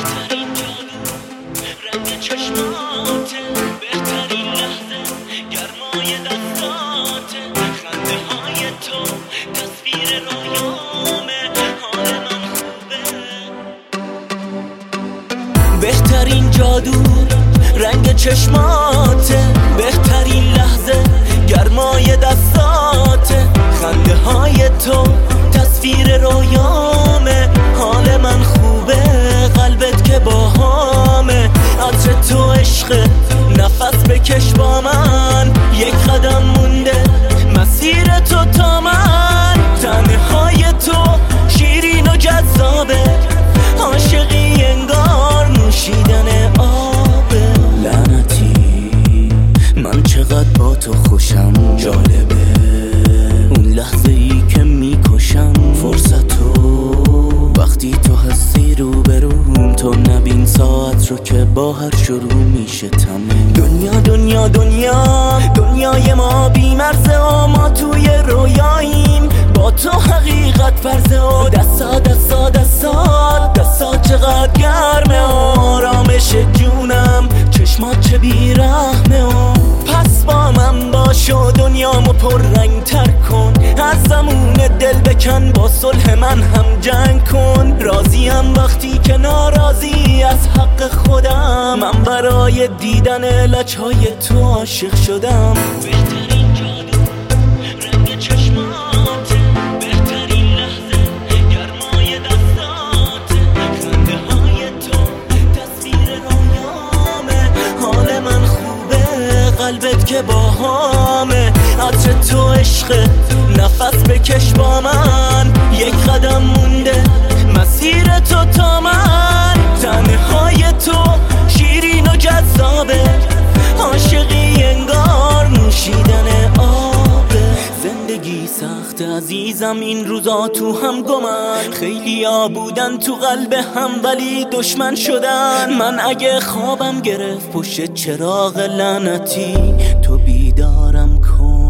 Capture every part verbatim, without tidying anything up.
بهترین جادو رنگ چشماته، بهترین لحظه گرمای دستاته، خنده های تو تصویر رویامه، حال من خوبه. بهترین جادو رنگ چشماته، بهترین لحظه گرمای دستاته، خنده های تو تصویر رویامه، حال من خوبه، قلبت که باهامه. عطر تو عشق، نفس بکش با من، یک قدم مونده مسیر تو تا من. تنهای تو شیرین و جذابه، عاشقی انگار نوشیدن آبه. لعنتی من چقدر با تو خوشم، جالبه اون لحظه ای که میکشم فرصتو، وقتی تو هستی رو بروم، تو نبین ساعت رو که با هر شروع میشه تموم. دنیا دنیا دنیا دنیای ما بی مرزه و ما توی رویاییم، با تو حقیقت فرزه و دستا دستا دستا دستا چقدر گرمه و آرامش جونم، چشمات چه بیرحمه و پس با من باش و دنیامو پر رنگ تر کن، از زمون دل بکن با صلح من هم جنگ کن. راضیم وقتی که ناراضی از حق خودم، من برای دیدن لجهای تو عاشق شدم. بهترین جادو رنگ چشماته، بهترین لحظه گرمای دستاته، خنده های تو تصویر رویامه، حال من خوبه، قلبت که باهامه. عطر تو عشق، نفس بکش با من، یک قدم مونده مسیر تو تا من. تنهای تو شیرین و جذابه، عاشقی انگار نوشیدن آبه. زندگی سخت عزیزم این روزا تو هم گمن، خیلی ها بودن تو قلب هم ولی دشمن شدن. من اگه خوابم گرفت پشت چراغ لعنتی، تو بیدارم کن.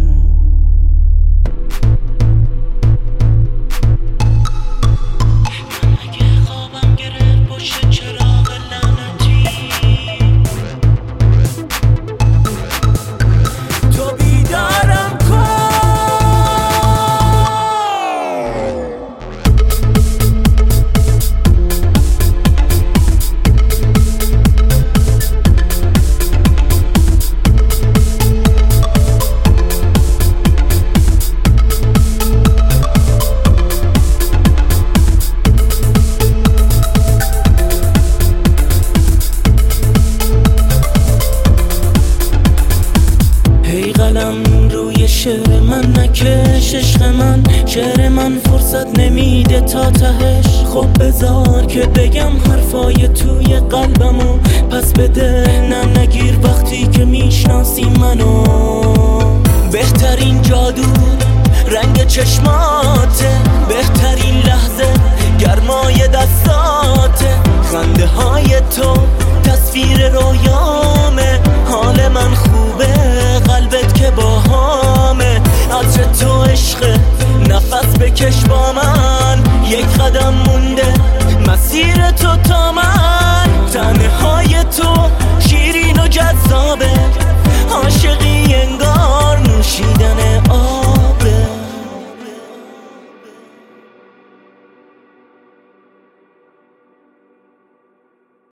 روی شعر من نکش عشق من، شعر من فرصت نمیده تا تهش. خب بذار که بگم حرفای توی قلبمو، پس بده نم نگیر وقتی که میشناسی منو. بهترین جادو رنگ چشماته، بهترین لحظه گرمای دستاته، خنده های تو تصویر رویامه، حال من خوبه، قلبت که باهامه. عطر تو عشق، نفس بکش با من، یک قدم مونده مسیر تو تا من.